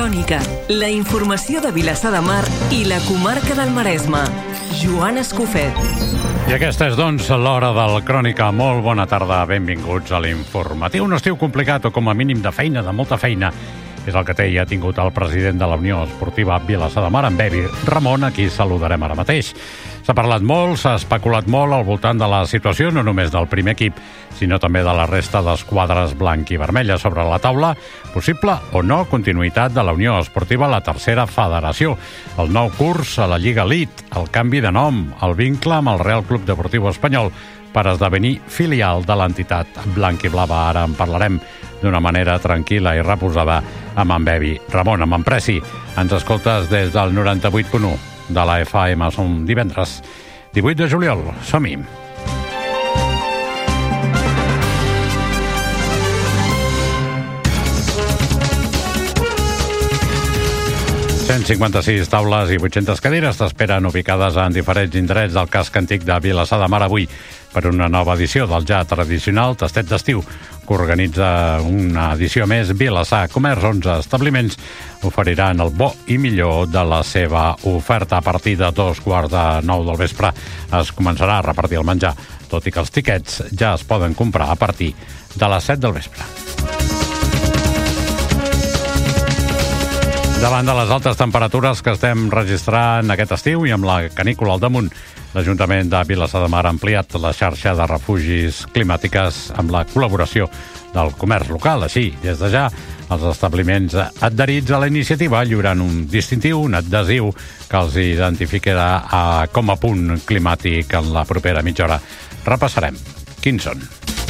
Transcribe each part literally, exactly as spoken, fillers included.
Crònica, la informació de Vilassar de Mar i la comarca del Maresme. Joan Escofet. I aquesta és, doncs, l'hora del Crònica. Molt bona tarda, benvinguts a l'informatiu. Un estiu complicat o com a mínim de feina, de molta feina. És el que té i ha tingut el president de la Unió Esportiva Vilassar de Mar, en Bebi Ramon, a qui saludarem ara mateix. S'ha parlat molt, s'ha especulat molt al voltant de la situació, no només del primer equip, sinó també de la resta d'esquadres blanc i vermella. Sobre la taula, possible o no continuïtat de la Unió Esportiva a la tercera federació, el nou curs a la Lliga Elite, el canvi de nom, el vincle amb el Real Club Deportiu Espanyol per esdevenir filial de l'entitat blanc i blava. Ara en parlarem d'una manera tranquil·la i reposada amb en Bebi Ramon. Amb en Preci, ens escoltes des del noranta-vuit punt u de la F M. Som divendres divuit de juliol. Som-hi. cent cinquanta-sis taules i vuit-centes cadires t'esperen ubicades en diferents indrets del casc antic de Vilassar de Mar avui per una nova edició del ja tradicional Tastet d'Estiu, que organitza una edició més Vilassar Comerç. onze establiments oferiran el bo i millor de la seva oferta. A partir de dos quarts de nou del vespre es començarà a repartir el menjar, tot i que els tiquets ja es poden comprar a partir de les set del vespre. Davant de les altes temperatures que estem registrant aquest estiu i amb la canícula al damunt, l'Ajuntament de Vilassar de Mar ha ampliat la xarxa de refugis climàtiques amb la col·laboració del comerç local. Així, des de ja, els establiments adherits a la iniciativa lliuran un distintiu, un adhesiu, que els identificarà a, com a punt climàtic en la propera mitja hora. Repassarem quins són.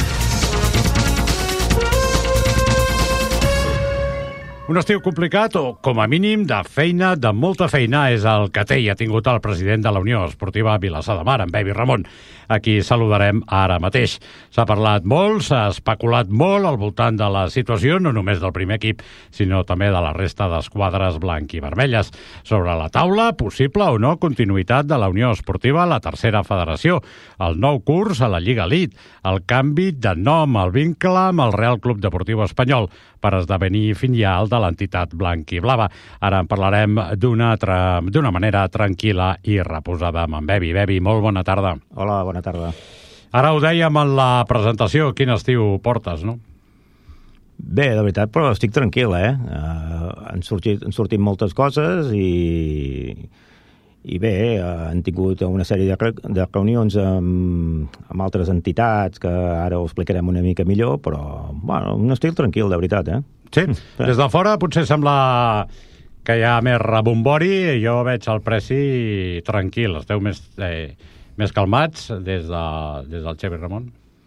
Un estiu complicat o, com a mínim, de feina, de molta feina, és el que té i ha tingut el president de la Unió Esportiva Vilassar de Mar, en Bebi Ramon, a qui saludarem ara mateix. S'ha parlat molt, s'ha especulat molt al voltant de la situació, no només del primer equip, sinó també de la resta d'esquadres blanc i vermelles. Sobre la taula, possible o no continuïtat de la Unió Esportiva a la tercera federació, el nou curs a la Lliga Elite, el canvi de nom, el vincle amb el Real Club Deportiu Espanyol per esdevenir filial de l'entitat blanc i blava. Ara en parlarem d'una tra... d'una manera tranquil·la i reposada amb en Bebi. Bebi, molt bona tarda. Hola, bona tarda. Ara ho dèiem en la presentació, quin estiu portes, no? Bé, de veritat, però estic tranquil, eh? Uh, han, sortit, han sortit moltes coses i, i bé, uh, han tingut una sèrie de, re... de reunions amb, amb altres entitats que ara ho explicarem una mica millor, però, bueno, un estil tranquil, de veritat, eh? Sí, des de fora potser sembla que hi ha més rebombori. Jo veig el Preci tranquil. Esteu més, eh, més calmats des, de, des del Xevi Ramon?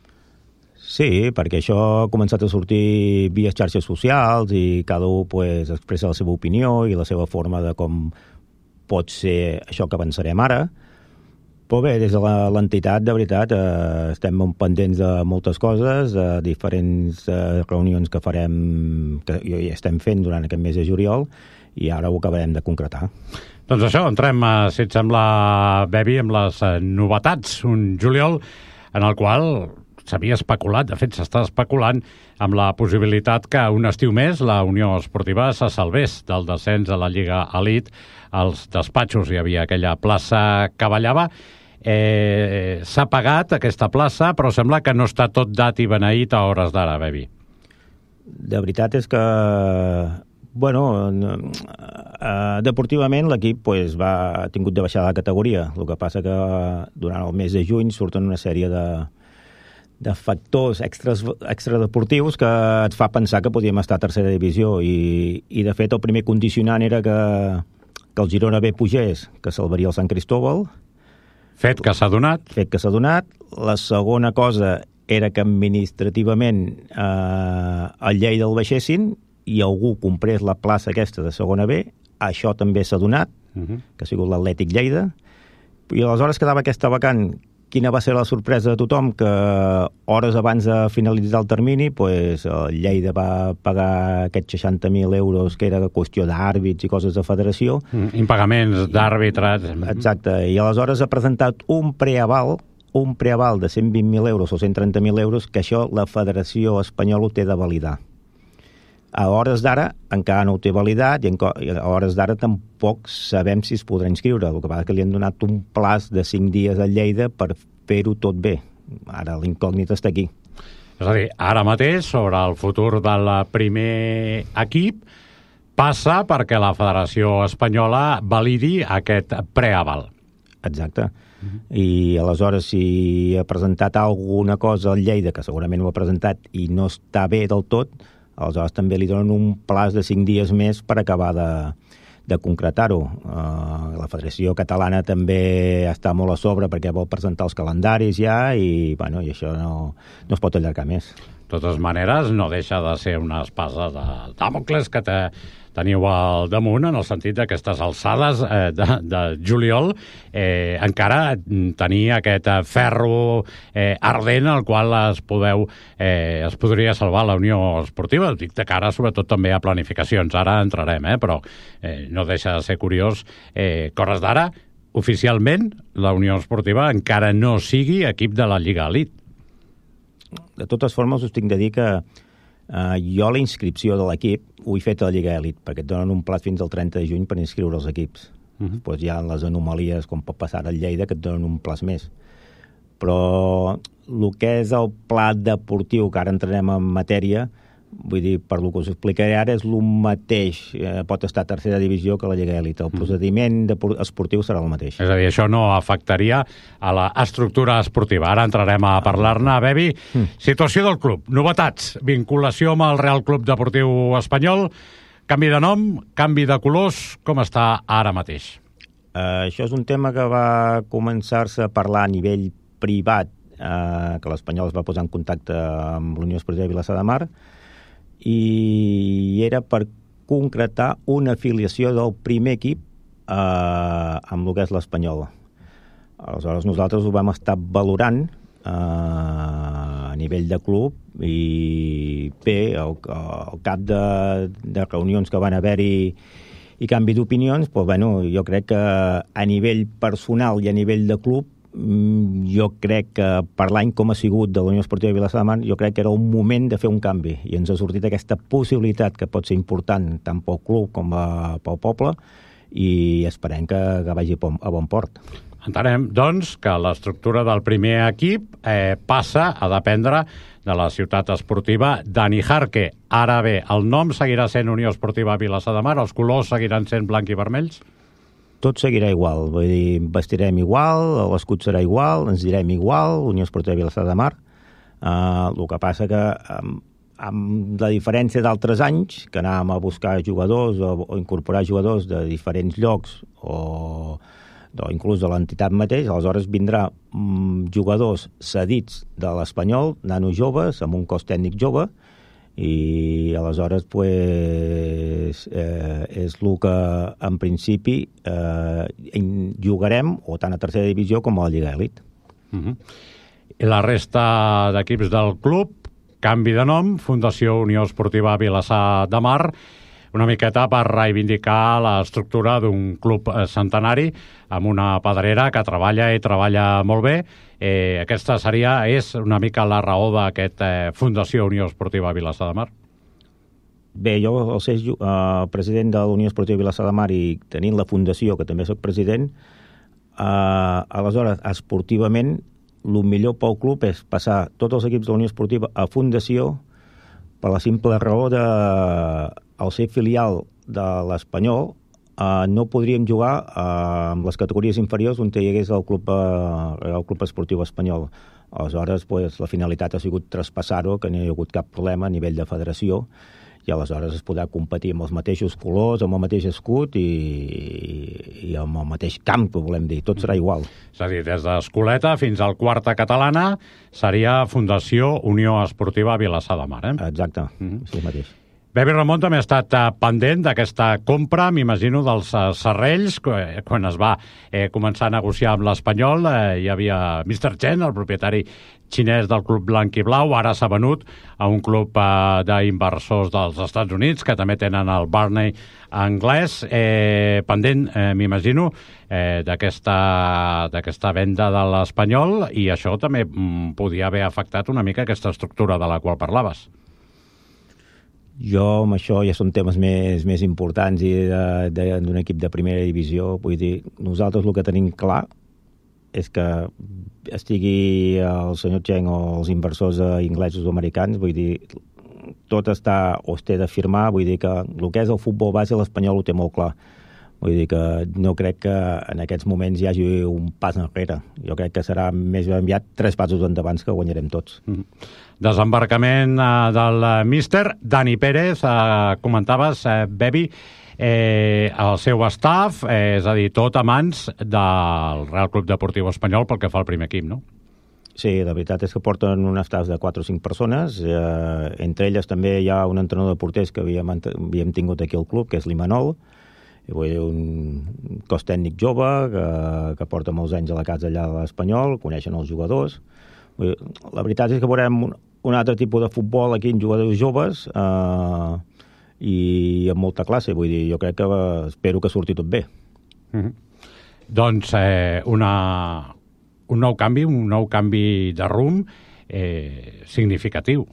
Sí, perquè això ha començat a sortir via xarxes socials i cada un pues, expressa la seva opinió i la seva forma de com pot ser això que pensarem ara. Però bé, des de l'entitat, de veritat, eh, estem molt pendents de moltes coses, de diferents eh, reunions que farem, que ja estem fent durant aquest mes de juliol, i ara ho acabarem de concretar. Doncs això, entrem, eh, si et sembla, Bebi, amb les eh, novetats. Un juliol en el qual s'havia especulat, de fet s'està especulant, amb la possibilitat que un estiu més la Unió Esportiva se salvés del descens a la Lliga Elite. Als despatxos hi havia aquella plaça que ballava. Eh, s'ha pagat aquesta plaça, però sembla que no està tot dat i beneït a hores d'ara, Bebi. De veritat és que, bueno, eh, deportivament l'equip pues, va, ha tingut de baixar la categoria. El que passa que durant el mes de juny surten una sèrie de, de factors extras, extradeportius que et fa pensar que podíem estar a tercera divisió i, i de fet el primer condicionant era que, que el Girona B pugés, que salvaria el Sant Cristóbal. Fet que s'ha donat. Fet que s'ha donat. La segona cosa era que administrativament eh, el Lleida el baixessin i algú comprés la plaça aquesta de segona B. Això també s'ha donat, uh-huh. que ha sigut l'Atlètic Lleida. I aleshores quedava aquesta vacant. Quina va ser la sorpresa de tothom? Que hores abans de finalitzar el termini, pues, el Lleida va pagar aquests seixanta mil euros que era qüestió d'àrbits i coses de federació. Mm, impagaments d'àrbitres. Exacte. I aleshores ha presentat un preaval, un preaval de cent vint mil euros o cent trenta mil euros, que això la Federació Espanyola ho té de validar. A hores d'ara encara no ho té validat i a hores d'ara tampoc sabem si es podrà inscriure. El que passa és que li han donat un plaç de cinc dies a Lleida per fer-ho tot bé. Ara l'incògnit està aquí. És a dir, ara mateix, sobre el futur del primer equip, passa perquè la Federació Espanyola validi aquest preaval. Exacte. Uh-huh. I aleshores, si ha presentat alguna cosa al Lleida, que segurament ho ha presentat i no està bé del tot, aleshores també li donen un plaç de cinc dies més per acabar de, de concretar-ho. Uh, la Federació Catalana també està molt a sobre perquè vol presentar els calendaris ja i, bueno, i això no, no es pot allargar més. De totes maneres, no deixa de ser una espasa de Dàmocles que te, teniu al damunt, en el sentit d'aquestes alçades eh, de, de juliol, eh, encara tenir aquest ferro eh, ardent al qual es, podeu, eh, es podria salvar la Unió Esportiva. Dic de cara, sobretot, també a planificacions. Ara entrarem, eh, però eh, no deixa de ser curiós. Eh, Cores d'ara, oficialment, la Unió Esportiva encara no sigui equip de la Lliga Elite. De totes formes, us tinc de dir que uh, jo la inscripció de l'equip ho he fet a la Lliga Elite, perquè et donen un plat fins al trenta de juny per inscriure els equips. Uh-huh. Després hi ha les anomalies, com pot passar al Lleida, que et donen un plat més. Però el que és el plat deportiu, que ara entrarem en matèria, vull dir, per lo que us explicaré ara, és el mateix, eh, pot estar a tercera divisió que la Lliga Elite. El procediment esportiu serà el mateix. És a dir, això no afectaria a l'estructura esportiva. Ara entrarem a parlar-ne. Bebi, mm. situació del club, novetats, vinculació amb el Real Club Deportiu Espanyol, canvi de nom, canvi de colors, com està ara mateix? Uh, això és un tema que va començar-se a parlar a nivell privat, uh, que l'Espanyol es va posar en contacte amb l'Unió Esportiva de Vilassar de Mar, i era per concretar una afiliació del primer equip eh, amb el que és l'Espanyol. Aleshores, nosaltres ho vam estar valorant eh, a nivell de club i bé, al, al cap de, de reunions que van haver-hi i canvi d'opinions, doncs, bueno, jo crec que a nivell personal i a nivell de club, jo crec que per l'any com ha sigut de la Unió Esportiva de Vilassar de Mar, jo crec que era un moment de fer un canvi i ens ha sortit aquesta possibilitat que pot ser important tant pel club com a, pel poble i esperem que, que vagi a bon port. Entenem, doncs, que l'estructura del primer equip eh, passa a dependre de la ciutat esportiva d'Anijarque. Ara bé, el nom seguirà sent Unió Esportiva Vilassar de Mar, els colors seguiran sent blanc i vermells? Tot seguirà igual, vull dir, vestirem igual, l'escut serà igual, ens direm igual, Unió Esportiva Vilassar de Mar. Uh, el que passa que um, amb la diferència d'altres anys, que anàvem a buscar jugadors o, o incorporar jugadors de diferents llocs o, o inclús de l'entitat mateix, aleshores vindrà um, jugadors cedits de l'Espanyol, nanos joves, amb un cos tècnic jove, i aleshores pues, eh, és el que en principi eh, jugarem o tant a tercera divisió com a la Lliga Elite. Uh-huh. I la resta d'equips del club, canvi de nom, Fundació Unió Esportiva Vilassar de Mar, una miqueta per reivindicar l'estructura d'un club centenari amb una pedrera que treballa i treballa molt bé. Eh, aquesta seria, és una mica la raó d'aquest eh, Fundació Unió Esportiva Vilassar de Mar? Bé, jo, al ser uh, president de l'Unió Esportiva Vilassar de Mar i tenint la fundació, que també soc president, uh, aleshores, esportivament, el millor pel club és passar tots els equips de l'Unió Esportiva a fundació per la simple raó de al ser filial de l'Espanyol eh, no podríem jugar eh, amb les categories inferiors on hi hagués el club, eh, el club esportiu espanyol. Aleshores, pues, la finalitat ha sigut traspassar-ho, que no hi ha hagut cap problema a nivell de federació, i aleshores es podrà competir amb els mateixos colors, amb el mateix escut i, i amb el mateix camp, que volem dir. Tot serà igual. És a dir, des d'Escoleta fins al Quarta Catalana seria Fundació Unió Esportiva Vilassar de Mar, eh? Exacte, mm-hmm. Sí, mateix. Bebi Ramon també ha estat uh, pendent d'aquesta compra, m'imagino, dels uh, Serrells, que, quan es va eh, començar a negociar amb l'Espanyol. Eh, hi havia mister Chen, el propietari xinès del club blanc i blau, ara s'ha venut a un club uh, d'inversors dels Estats Units, que també tenen el Barney anglès, eh, pendent, eh, m'imagino, eh, d'aquesta d'aquesta venda de l'Espanyol, i això també mm, podia haver afectat una mica aquesta estructura de la qual parlaves. Jo, amb això, ja són temes més, més importants i d'un equip de primera divisió. Vull dir, nosaltres el que tenim clar és que estigui el senyor Cheng o els inversors inglesos o americans, vull dir, tot està o es té de firmar, vull dir que el que és el futbol base l'Espanyol ho té molt clar. Vull dir que no crec que en aquests moments hi hagi un pas enrere. Jo crec que serà més aviat tres passos endavant que guanyarem tots. Mm. Desembarcament eh, del míster Dani Pérez, eh, comentaves, eh, Bebi, eh, el seu staff, eh, és a dir, tot a mans del Real Club Deportiu Espanyol pel que fa al primer equip, no? Sí, la veritat és que porten un staff de quatre o cinc persones. Eh, entre elles també hi ha un entrenador de porters que havíem, havíem tingut aquí al club, que és l'Imanol, vull dir, un cos tècnic jove que, que porta molts anys a la casa allà de l'Espanyol, coneixen els jugadors. Vull dir, la veritat és que veurem un, un altre tipus de futbol aquí en jugadors joves eh, i amb molta classe. Vull dir, jo crec que eh, espero que surti tot bé. Mm-hmm. Doncs eh, una, un nou canvi, un nou canvi de rumb eh, significatiu.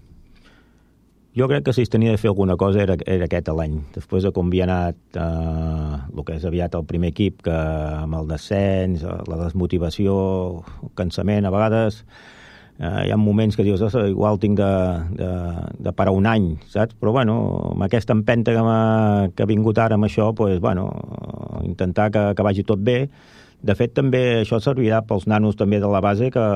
Jo crec que si es tenia de fer alguna cosa era, era aquest l'any. Després de com havia anat eh, el que és aviat el primer equip, que amb el descens, la desmotivació, el cansament, a vegades eh, hi ha moments que dius, igual tinc de, de, de parar un any, saps? Però bueno, amb aquesta empenta que, que ha vingut ara amb això, pues, bueno, intentar que, que vagi tot bé. De fet, també això servirà pels nanos també de la base que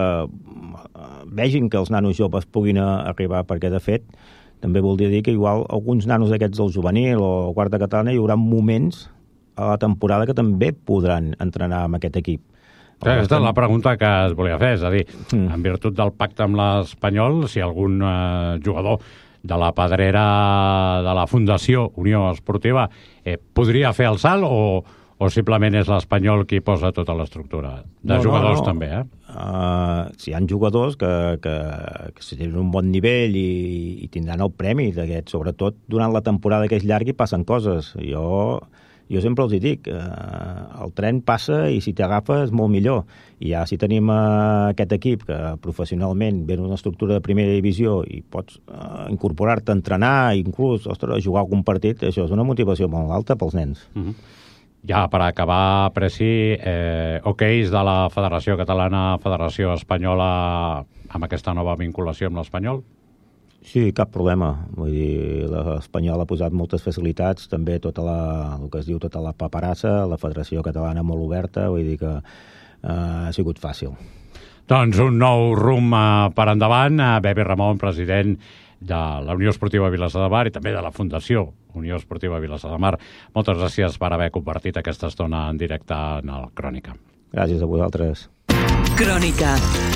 vegin que els nanos joves puguin arribar, perquè de fet també voldria dir que igual alguns nanos d'aquests del juvenil o quarta catalana hi haurà moments a la temporada que també podran entrenar amb aquest equip. Aquesta és la pregunta que es volia fer, és a dir, mm. en virtut del pacte amb l'Espanyol, si algun eh, jugador de la pedrera de la Fundació Unió Esportiva eh, podria fer el salt o, o simplement és l'Espanyol qui posa tota l'estructura? De no, jugadors no, no. també, eh? Uh, si hi ha jugadors que, que, que si tenen un bon nivell i, i tindran el premi d'aquest, sobretot durant la temporada que és llarga i passen coses. Jo, jo sempre els hi dic, uh, el tren passa i si t'agafes molt millor. I ja si tenim uh, aquest equip que professionalment ve una estructura de primera divisió i pots uh, incorporar-te a entrenar, inclús ostres, jugar algun partit, això és una motivació molt alta pels nens. Mm-hmm. Ja, per acabar, Preci, eh, okeis de la Federació Catalana, Federació Espanyola, amb aquesta nova vinculació amb l'Espanyol? Sí, cap problema. Vull dir, l'Espanyol ha posat moltes facilitats, també tota la, el que es diu tota la paperassa, la Federació Catalana molt oberta, vull dir que eh, ha sigut fàcil. Doncs un nou rumb eh, per endavant. Bebi Ramon, president de la Unió Esportiva Vilassar de Mar i també de la Fundació Unió Esportiva Vilassar de Mar. Moltes gràcies per haver compartit aquesta estona en directe en el Crònica. Gràcies a vosaltres. Crònica.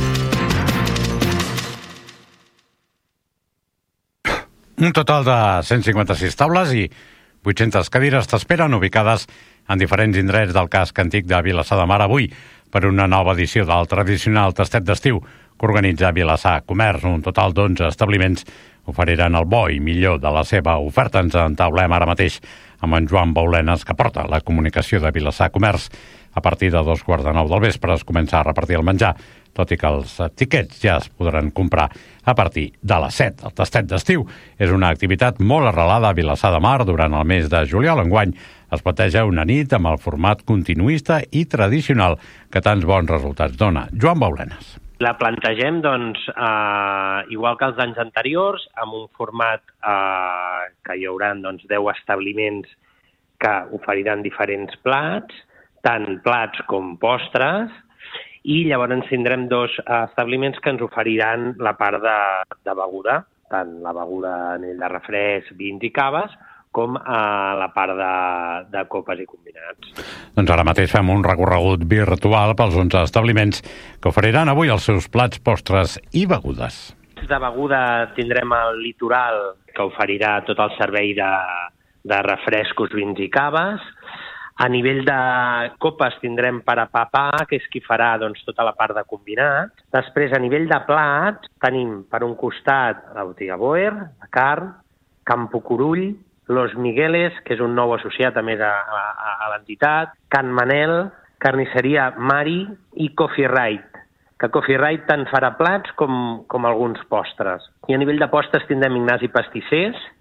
Un total de cent cinquanta-sis taules i vuit-centes cadires t'esperen ubicades en diferents indrets del casc antic de Vilassar de Mar avui per una nova edició del tradicional tastet d'estiu que organitza Vilassar Comerç. Un total d'onze establiments oferiran el bo i millor de la seva oferta. Ens entaulem ara mateix amb en Joan Baulenes, que porta la comunicació de Vilassar Comerç. A partir de dos quarts de nou del vespre es comença a repartir el menjar, tot i que els tiquets ja es podran comprar a partir de les set. El tastet d'estiu és una activitat molt arrelada a Vilassar de Mar. Durant el mes de juliol enguany es plateja una nit amb el format continuista i tradicional que tants bons resultats dona. Joan Baulenes. La plantegem, doncs, eh, igual que els anys anteriors, amb un format eh, que hi haurà doncs, deu establiments que oferiran diferents plats, tant plats com postres, i llavors tindrem dos establiments que ens oferiran la part de, de beguda, tant la beguda a nivell de refresc, vins i caves, com a la part de, de copes i combinats. Doncs ara mateix fem un recorregut virtual pels onze establiments que oferiran avui els seus plats, postres i begudes. De beguda tindrem el Litoral, que oferirà tot el servei de, de refrescos, vins i caves. A nivell de copes tindrem per a papà, que és qui farà doncs, tota la part de combinat. Després, a nivell de plats, tenim per un costat la botiga Boer, la carn, Campo Curull, Los Migueles, que és un nou associat a més a, a, a l'entitat, Can Manel, Carnisseria Mari i Coffee Right, que Coffee Right tant farà plats com, com alguns postres. I a nivell de postres tindrem Ignasi Pastissers,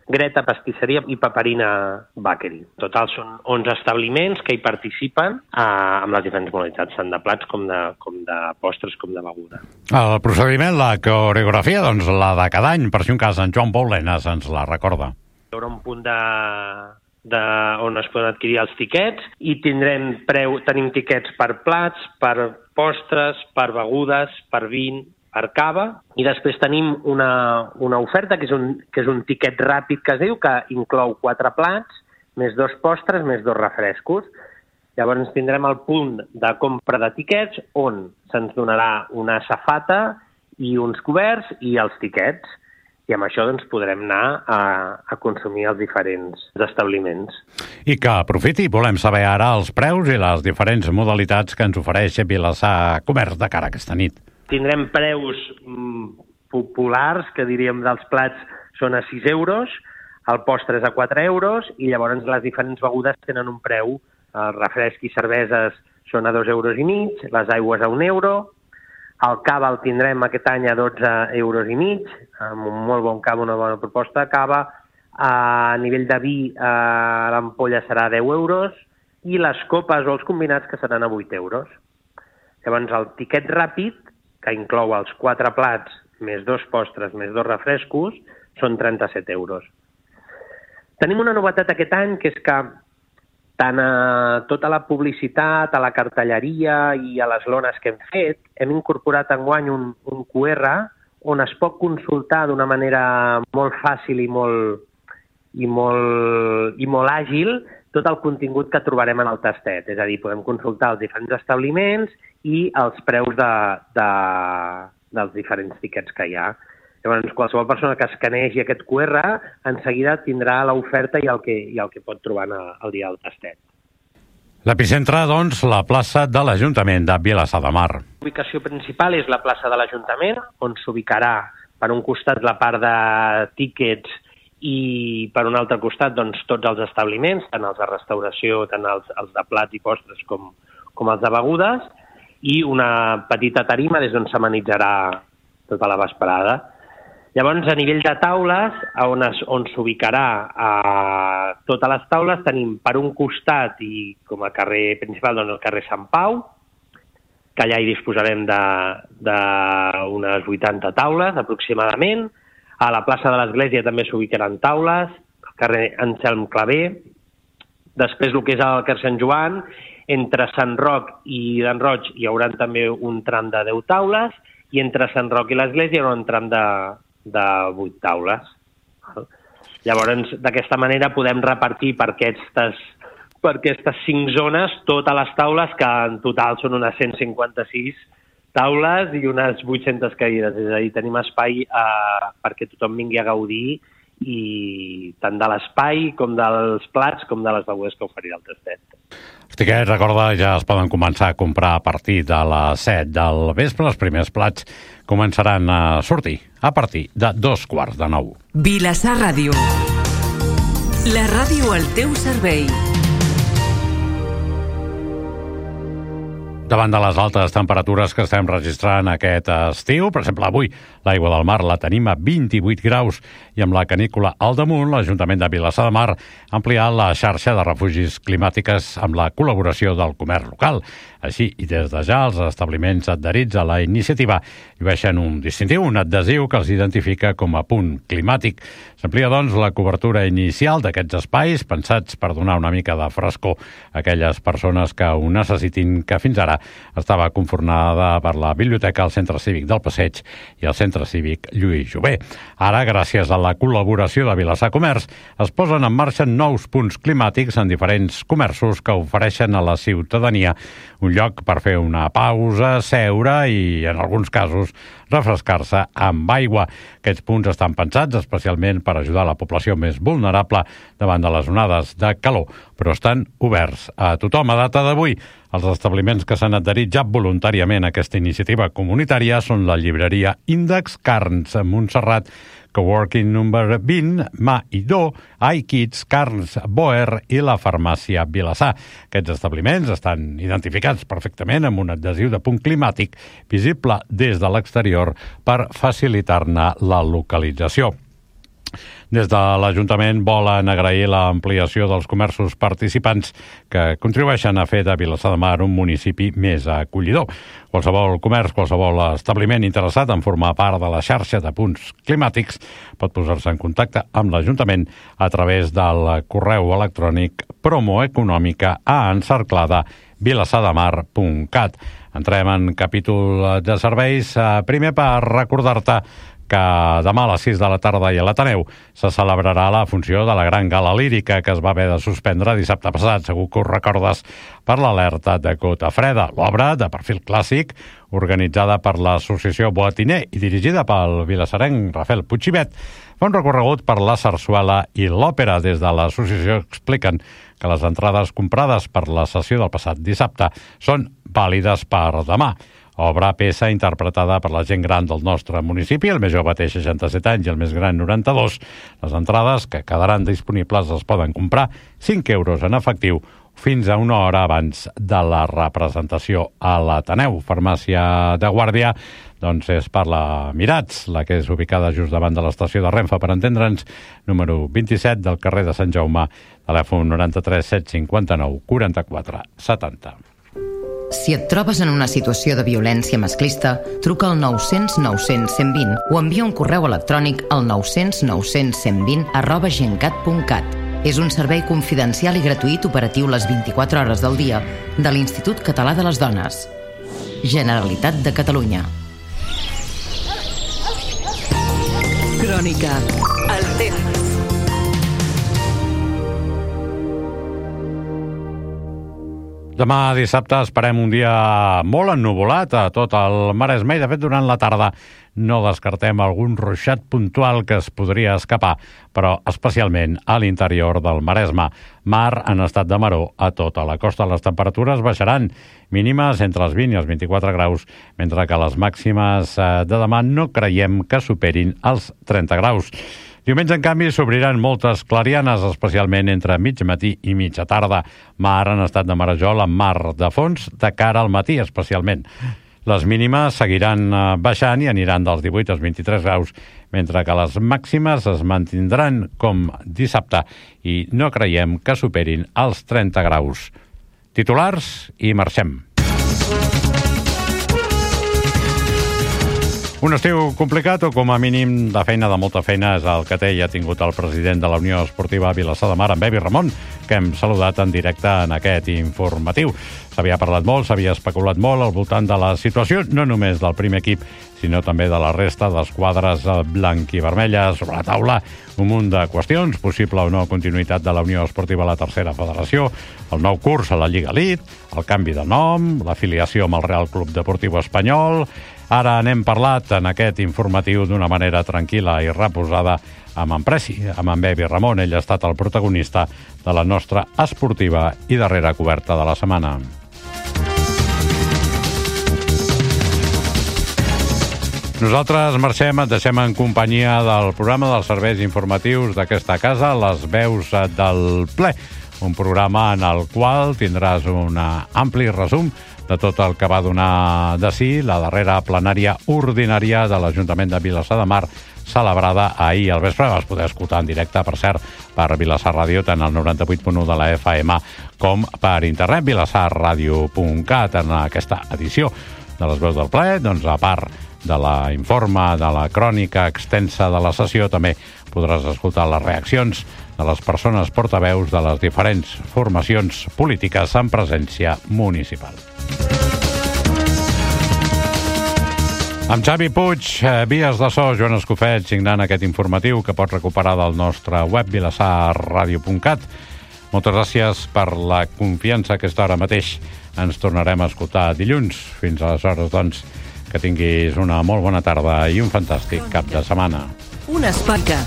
Greta Pastisseria i Paperina Bakery. Total són onze establiments que hi participen eh, amb les diferents modalitats, tant de plats com de, com de postres com de beguda. El procediment, la coreografia, doncs la de cada any, per si un cas en Joan Pol Lenas ens la recorda. Hi haurà un punt de, de, on es poden adquirir els tiquets i tindrem preu, tenim tiquets per plats, per postres, per begudes, per vin, per cava, i després tenim una, una oferta que és, un, que és un tiquet ràpid que es diu, que inclou quatre plats, més dos postres, més dos refrescos. Llavors tindrem el punt de compra de tiquets on se'ns donarà una safata i uns coberts i els tiquets. I amb això doncs, podrem anar a, a consumir els diferents establiments. I que aprofiti, volem saber ara els preus i les diferents modalitats que ens ofereix Vilassar Comerç de cara a aquesta nit. Tindrem preus mm, populars, que diríem dels plats són a sis euros, el postre és a quatre euros, i llavors les diferents begudes tenen un preu. El refresc i cerveses són a dos euros i mig, les aigües a un euro. El cava el tindrem aquest any a dotze euros i mig, amb un molt bon cava, una bona proposta de cava. A nivell de vi, eh, l'ampolla serà a deu euros i les copes o els combinats que seran a vuit euros. Llavors, el tiquet ràpid, que inclou els quatre plats, més dos postres, més dos refrescos, són trenta-set euros. Tenim una novetat aquest any, que és que tant a tota la publicitat, a la cartelleria i a les lones que hem fet, hem incorporat enguany un, un Q R on es pot consultar d'una manera molt fàcil i molt, i molt, i molt àgil tot el contingut que trobarem en el tastet. És a dir, podem consultar els diferents establiments i els preus de, de, dels diferents tiquets que hi ha. Llavors, qualsevol persona que escanegi aquest Q R en seguida tindrà l'oferta i el que, i el que pot trobar el dia del tastet. L'epicentre, doncs, la plaça de l'Ajuntament de Vilassar de Mar. La ubicació principal és la plaça de l'Ajuntament, on s'ubicarà per un costat la part de tíquets i per un altre costat doncs, tots els establiments, tant els de restauració, tant els, els de plats i postres com, com els de begudes, i una petita tarima des d'on s'amenitzarà tota la vesprada. Llavors, a nivell de taules, on, es, on s'ubicarà a totes les taules, tenim per un costat i com a carrer principal doncs el carrer Sant Pau, que allà hi disposarem d'unes vuitanta taules aproximadament. A la plaça de l'Església també s'ubicaran taules, al carrer Anselm Clavé. Després, el que és el carrer Sant Joan, entre Sant Roc i d'en Roig hi haurà també un tram de deu taules, i entre Sant Roc i l'Església hi haurà un tram de de vuit taules. Llavors, d'aquesta manera podem repartir per aquestes, per aquestes cinc zones totes les taules, que en total són unes cent cinquanta-sis taules i unes vuit-centes cadires. És a dir, tenim espai eh, perquè tothom vingui a gaudir, i tant de l'espai com dels plats com de les begudes que oferirà el tastet. Els tiquets, recorda, ja es poden començar a comprar a partir de les set del vespre. Els primers plats començaran a sortir a partir de dos quarts de nou. Vilassar Ràdio. La ràdio al teu servei. Davant de les altes temperatures que estem registrant aquest estiu, per exemple, avui l'aigua del mar la tenim a vint-i-vuit graus i amb la canícula al damunt, l'Ajuntament de Vilassar de Mar ha ampliat la xarxa de refugis climàtics amb la col·laboració del comerç local. Així, i des de ja, els establiments adherits a la iniciativa llueixen un distintiu, un adhesiu que els identifica com a punt climàtic. S'amplia, doncs, la cobertura inicial d'aquests espais, pensats per donar una mica de frescor a aquelles persones que ho necessitin, que fins ara estava conformada per la Biblioteca, el Centre Cívic del Passeig i el Centre Cívic Lluís Jové. Ara, gràcies a la col·laboració de Vilassar Comerç, es posen en marxa nous punts climàtics en diferents comerços que ofereixen a la ciutadania un lloc per fer una pausa, seure i, en alguns casos, refrescar-se amb aigua. Aquests punts estan pensats especialment per ajudar la població més vulnerable davant de les onades de calor, però estan oberts a tothom. A data d'avui, els establiments que s'han adherit ja voluntàriament a aquesta iniciativa comunitària són la llibreria Índex, Carns Montserrat, Coworking número vint, Ma i Do, iKids, Carns Boer i la farmàcia Vilassar. Aquests establiments estan identificats perfectament amb un adhesiu de punt climàtic visible des de l'exterior per facilitar-ne la localització. Des de l'Ajuntament volen agrair l'ampliació dels comerços participants que contribueixen a fer de Vilassar de Mar un municipi més acollidor. Qualsevol comerç, qualsevol establiment interessat en formar part de la xarxa de punts climàtics pot posar-se en contacte amb l'Ajuntament a través del correu electrònic promoeconòmica a encerclada vilassademar punt cat. Entrem en capítol de serveis. Primer, per recordar-te que demà a les sis de la tarda i a l'Ateneu se celebrarà la funció de la Gran Gala Lírica que es va haver de suspendre dissabte passat. Segur que ho recordes per l'alerta de Gota Freda. L'obra, de perfil clàssic, organitzada per l'Associació Boatiner i dirigida pel vilassarenc Rafael Puigibet, fa un recorregut per la sarsuela i l'òpera. Des de l'associació expliquen que les entrades comprades per la sessió del passat dissabte són vàlides per demà. Obra peça interpretada per la gent gran del nostre municipi, el més jove té seixanta-set anys i el més gran noranta-dos. Les entrades que quedaran disponibles es poden comprar cinc euros en efectiu fins a una hora abans de la representació a l'Ateneu. Farmàcia de Guàrdia, doncs és per la Mirats, la que és ubicada just davant de l'estació de Renfe, per entendre'ns, número vint-i-set del carrer de Sant Jaume, telèfon noranta-tres set cinquanta-nou quaranta-quatre setanta. Si et trobes en una situació de violència masclista, truca al nou cents nou cents cent vint o envia un correu electrònic al nou cents nou cents cent vint arroba gencat punt cat. És un servei confidencial i gratuït operatiu les vint-i-quatre hores del dia de l'Institut Català de les Dones. Generalitat de Catalunya. Crònica. El temps. Demà dissabte esperem un dia molt ennuvolat a tot el Maresme i, de fet, durant la tarda no descartem algun ruixat puntual que es podria escapar, però especialment a l'interior del Maresme. Mar en estat de maror a tota la costa. Les temperatures baixaran, mínimes entre els vint i els vint-i-quatre graus, mentre que les màximes de demà no creiem que superin els trenta graus. Diumenge, en canvi, s'obriran moltes clarianes, especialment entre mig matí i mitja tarda. Mar en estat de marejol amb mar de fons de cara al matí, especialment. Les mínimes seguiran baixant i aniran dels divuit als vint-i-tres graus, mentre que les màximes es mantindran com dissabte i no creiem que superin els trenta graus. Titulars i marxem. Un estiu complicat o com a mínim de feina, de molta feina, és el que té i ha tingut el president de la Unió Esportiva Vilassar de Mar, en Bebi Ramon, que hem saludat en directe en aquest informatiu. S'havia parlat molt, s'havia especulat molt al voltant de la situació, no només del primer equip, sinó també de la resta d'esquadres blanc i vermella. Sobre la taula, un munt de qüestions, possible o no continuïtat de la Unió Esportiva a la tercera federació, el nou curs a la Lliga Elite, el canvi de nom, l'afiliació amb el Real Club Deportiu Espanyol. Ara n'hem parlat en aquest informatiu d'una manera tranquil·la i reposada amb en Preci, amb en Bebi Ramon. Ell ha estat el protagonista de la nostra esportiva i darrera coberta de la setmana. Nosaltres marxem, et deixem en companyia del programa dels serveis informatius d'aquesta casa, Les Veus del Ple, un programa en el qual tindràs un ampli resum de tot el que va donar de si la darrera plenària ordinària de l'Ajuntament de Vilassar de Mar, celebrada ahir al vespre. Vas poder escoltar en directe, per cert, per Vilassar Ràdio, tant al noranta-vuit punt u de la F M com per internet, vilassar ràdio punt cat. En aquesta edició de Les Veus del Ple, doncs, a part de la informe, de la crònica extensa de la sessió, també podràs escoltar les reaccions de les persones portaveus de les diferents formacions polítiques en presència municipal. Amb Xavi Puig, vies de so, Joan Escofet, signant aquest informatiu que pots recuperar del nostre web, vilassar ràdio punt cat. Moltes gràcies per la confiança que aquesta hora mateix. Ens tornarem a escoltar dilluns. Fins aleshores, doncs, que tinguis una molt bona tarda i un fantàstic cap de setmana. Un espai que...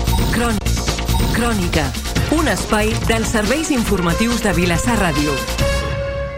Crònica. Un espai dels serveis informatius de Vilassar Ràdio.